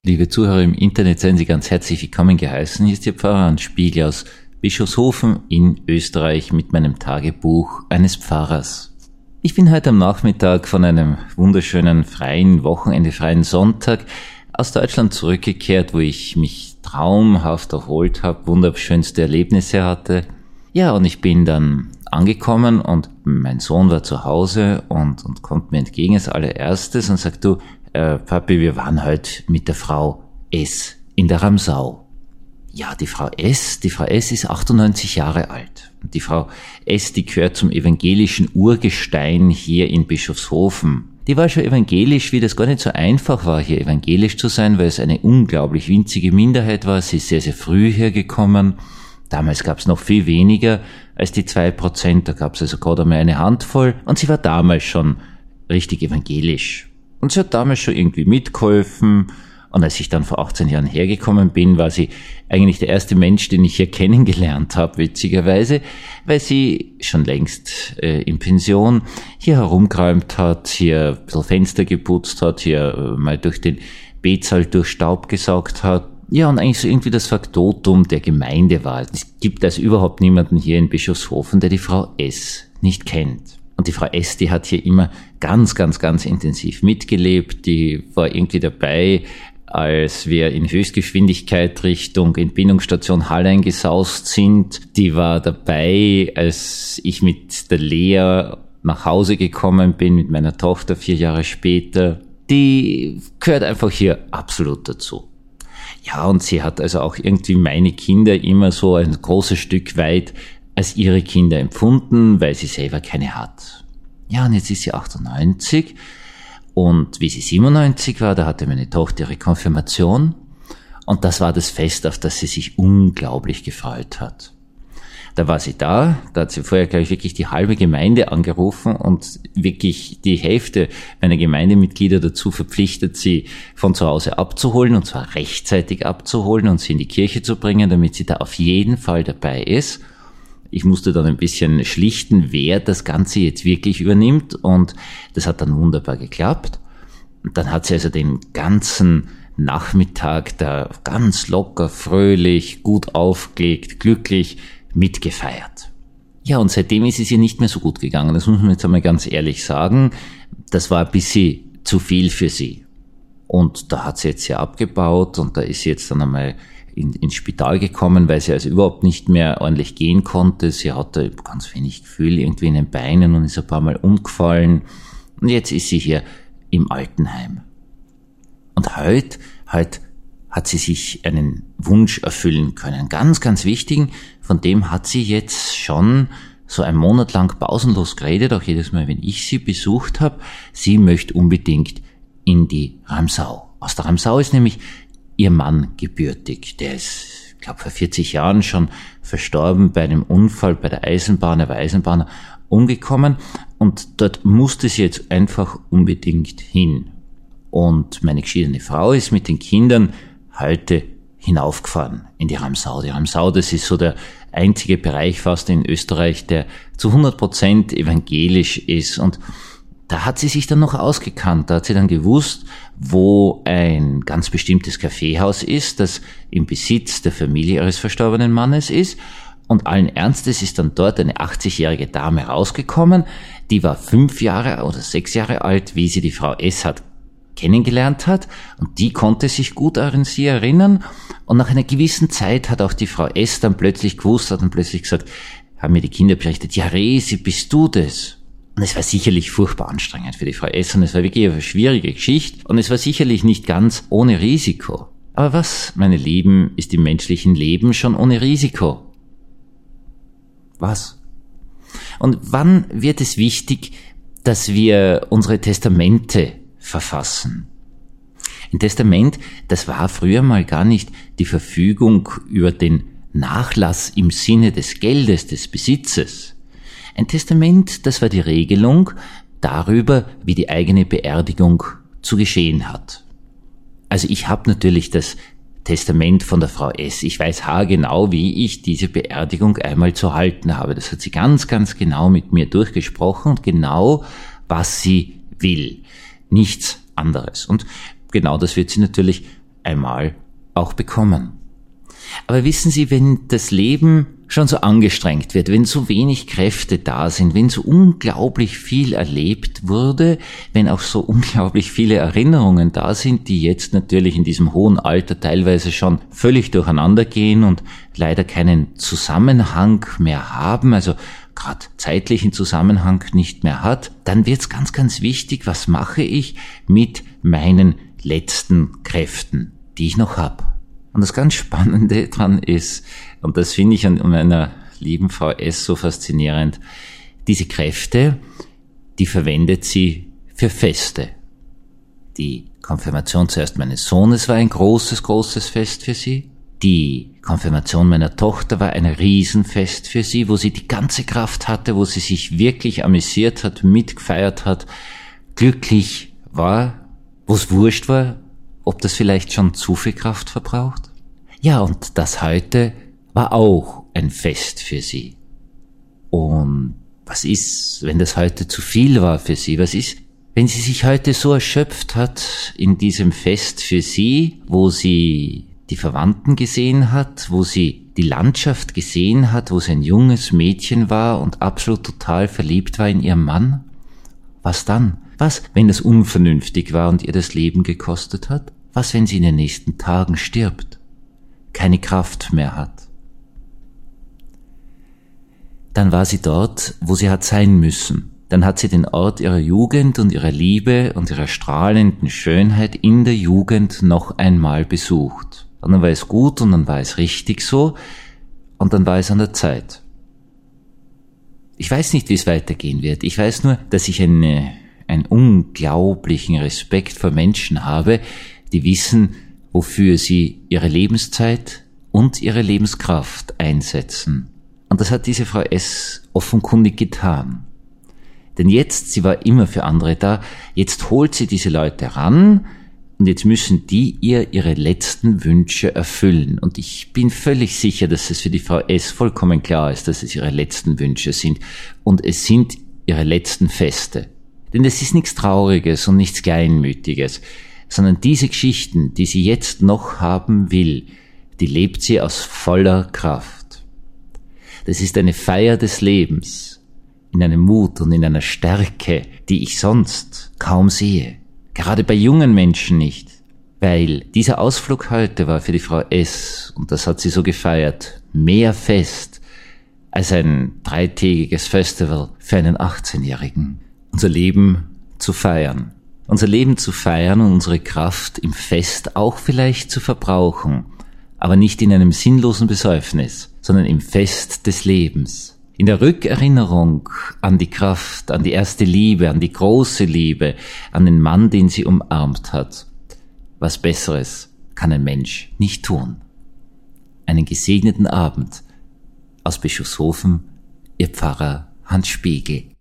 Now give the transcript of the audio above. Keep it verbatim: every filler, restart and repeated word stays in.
Liebe Zuhörer im Internet, seien Sie ganz herzlich willkommen geheißen. Hier ist Ihr Pfarrer Hans Spiegel aus Bischofshofen in Österreich mit meinem Tagebuch eines Pfarrers. Ich bin heute am Nachmittag von einem wunderschönen freien Wochenende, freien Sonntag aus Deutschland zurückgekehrt, wo ich mich traumhaft erholt habe, wunderschönste Erlebnisse hatte. Ja, und ich bin dann angekommen und mein Sohn war zu Hause und, und kommt mir entgegen als allererstes und sagt, du, Äh, Papi, wir waren heute mit der Frau S. in der Ramsau. Ja, die Frau S., die Frau S. ist achtundneunzig Jahre alt. Und die Frau S., die gehört zum evangelischen Urgestein hier in Bischofshofen. Die war schon evangelisch, wie das gar nicht so einfach war, hier evangelisch zu sein, weil es eine unglaublich winzige Minderheit war. Sie ist sehr, sehr früh hergekommen. Damals gab es noch viel weniger als die zwei Prozent, da gab es also gerade einmal eine Handvoll. Und sie war damals schon richtig evangelisch. Und sie hat damals schon irgendwie mitgeholfen. Und als ich dann vor achtzehn Jahren hergekommen bin, war sie eigentlich der erste Mensch, den ich hier kennengelernt habe, witzigerweise, weil sie schon längst äh, in Pension hier herumgeräumt hat, hier ein bisschen Fenster geputzt hat, hier äh, mal durch den Betsaal durch Staub gesaugt hat. Ja, und eigentlich so irgendwie das Faktotum der Gemeinde war. Es gibt also überhaupt niemanden hier in Bischofshofen, der die Frau S. nicht kennt. Und die Frau S., die hat hier immer ganz, ganz, ganz intensiv mitgelebt. Die war irgendwie dabei, als wir in Höchstgeschwindigkeit Richtung Entbindungsstation Hallein gesaust sind. Die war dabei, als ich mit der Lea nach Hause gekommen bin, mit meiner Tochter vier Jahre später. Die gehört einfach hier absolut dazu. Ja, und sie hat also auch irgendwie meine Kinder immer so ein großes Stück weit als ihre Kinder empfunden, weil sie selber keine hat. Ja, und jetzt ist sie achtundneunzig und wie sie siebenundneunzig war, da hatte meine Tochter ihre Konfirmation und das war das Fest, auf das sie sich unglaublich gefreut hat. Da war sie da, da hat sie vorher, glaube ich, wirklich die halbe Gemeinde angerufen und wirklich die Hälfte meiner Gemeindemitglieder dazu verpflichtet, sie von zu Hause abzuholen und zwar rechtzeitig abzuholen und sie in die Kirche zu bringen, damit sie da auf jeden Fall dabei ist. Ich musste dann ein bisschen schlichten, wer das Ganze jetzt wirklich übernimmt und das hat dann wunderbar geklappt. Und dann hat sie also den ganzen Nachmittag da ganz locker, fröhlich, gut aufgelegt, glücklich mitgefeiert. Ja, und seitdem ist es ihr nicht mehr so gut gegangen, das muss man jetzt einmal ganz ehrlich sagen. Das war ein bisschen zu viel für sie. Und da hat sie jetzt ja abgebaut und da ist sie jetzt dann einmal In, ins Spital gekommen, weil sie also überhaupt nicht mehr ordentlich gehen konnte. Sie hatte ganz wenig Gefühl irgendwie in den Beinen und ist ein paar Mal umgefallen. Und jetzt ist sie hier im Altenheim. Und heute, heute hat sie sich einen Wunsch erfüllen können. Ganz, ganz wichtigen. Von dem hat sie jetzt schon so einen Monat lang pausenlos geredet, auch jedes Mal, wenn ich sie besucht habe. Sie möchte unbedingt in die Ramsau. Aus der Ramsau ist nämlich ihr Mann gebürtig, der ist, ich glaube, vor vierzig Jahren schon verstorben bei einem Unfall bei der Eisenbahn, er war Eisenbahner, umgekommen und dort musste sie jetzt einfach unbedingt hin. Und meine geschiedene Frau ist mit den Kindern heute hinaufgefahren in die Ramsau. Die Ramsau, das ist so der einzige Bereich fast in Österreich, der zu hundert Prozent evangelisch ist und da hat sie sich dann noch ausgekannt, da hat sie dann gewusst, wo ein ganz bestimmtes Kaffeehaus ist, das im Besitz der Familie ihres verstorbenen Mannes ist. Und allen Ernstes ist dann dort eine achtzigjährige Dame rausgekommen, die war fünf Jahre oder sechs Jahre alt, wie sie die Frau S. hat kennengelernt hat. Und die konnte sich gut an sie erinnern. Und nach einer gewissen Zeit hat auch die Frau S. dann plötzlich gewusst, hat dann plötzlich gesagt, haben mir die Kinder berichtet, ja Resi, bist du das? Und es war sicherlich furchtbar anstrengend für die Frau S. und es war wirklich eine schwierige Geschichte und es war sicherlich nicht ganz ohne Risiko. Aber was, meine Lieben, ist im menschlichen Leben schon ohne Risiko? Was? Und wann wird es wichtig, dass wir unsere Testamente verfassen? Ein Testament, das war früher mal gar nicht die Verfügung über den Nachlass im Sinne des Geldes, des Besitzes. Ein Testament, das war die Regelung darüber, wie die eigene Beerdigung zu geschehen hat. Also ich habe natürlich das Testament von der Frau S. Ich weiß haargenau, wie ich diese Beerdigung einmal zu halten habe. Das hat sie ganz, ganz genau mit mir durchgesprochen und genau, was sie will. Nichts anderes. Und genau das wird sie natürlich einmal auch bekommen. Aber wissen Sie, wenn das Leben schon so angestrengt wird, wenn so wenig Kräfte da sind, wenn so unglaublich viel erlebt wurde, wenn auch so unglaublich viele Erinnerungen da sind, die jetzt natürlich in diesem hohen Alter teilweise schon völlig durcheinander gehen und leider keinen Zusammenhang mehr haben, also gerade zeitlichen Zusammenhang nicht mehr hat, dann wird's ganz, ganz wichtig, was mache ich mit meinen letzten Kräften, die ich noch habe. Und das ganz Spannende dran ist, und das finde ich an meiner lieben Frau S. so faszinierend, diese Kräfte, die verwendet sie für Feste. Die Konfirmation zuerst meines Sohnes war ein großes, großes Fest für sie. Die Konfirmation meiner Tochter war ein Riesenfest für sie, wo sie die ganze Kraft hatte, wo sie sich wirklich amüsiert hat, mitgefeiert hat, glücklich war, wo es wurscht war, ob das vielleicht schon zu viel Kraft verbraucht? Ja, und das heute war auch ein Fest für sie. Und was ist, wenn das heute zu viel war für sie? Was ist, wenn sie sich heute so erschöpft hat in diesem Fest für sie, wo sie die Verwandten gesehen hat, wo sie die Landschaft gesehen hat, wo sie ein junges Mädchen war und absolut total verliebt war in ihren Mann? Was dann? Was, wenn das unvernünftig war und ihr das Leben gekostet hat? Was, wenn sie in den nächsten Tagen stirbt, keine Kraft mehr hat? Dann war sie dort, wo sie hat sein müssen. Dann hat sie den Ort ihrer Jugend und ihrer Liebe und ihrer strahlenden Schönheit in der Jugend noch einmal besucht. Und dann war es gut und dann war es richtig so und dann war es an der Zeit. Ich weiß nicht, wie es weitergehen wird. Ich weiß nur, dass ich eine einen unglaublichen Respekt vor Menschen habe, die wissen, wofür sie ihre Lebenszeit und ihre Lebenskraft einsetzen. Und das hat diese Frau S. offenkundig getan. Denn jetzt, sie war immer für andere da, jetzt holt sie diese Leute ran und jetzt müssen die ihr ihre letzten Wünsche erfüllen. Und ich bin völlig sicher, dass es für die Frau S. vollkommen klar ist, dass es ihre letzten Wünsche sind. Und es sind ihre letzten Feste. Denn es ist nichts Trauriges und nichts Kleinmütiges, sondern diese Geschichten, die sie jetzt noch haben will, die lebt sie aus voller Kraft. Das ist eine Feier des Lebens, in einem Mut und in einer Stärke, die ich sonst kaum sehe. Gerade bei jungen Menschen nicht, weil dieser Ausflug heute war für die Frau S., und das hat sie so gefeiert, mehr Fest als ein dreitägiges Festival für einen achtzehnjährigen. Unser Leben zu feiern. Unser Leben zu feiern und unsere Kraft im Fest auch vielleicht zu verbrauchen, aber nicht in einem sinnlosen Besäufnis, sondern im Fest des Lebens. In der Rückerinnerung an die Kraft, an die erste Liebe, an die große Liebe, an den Mann, den sie umarmt hat. Was Besseres kann ein Mensch nicht tun. Einen gesegneten Abend aus Bischofshofen, Ihr Pfarrer Hans Spiegel.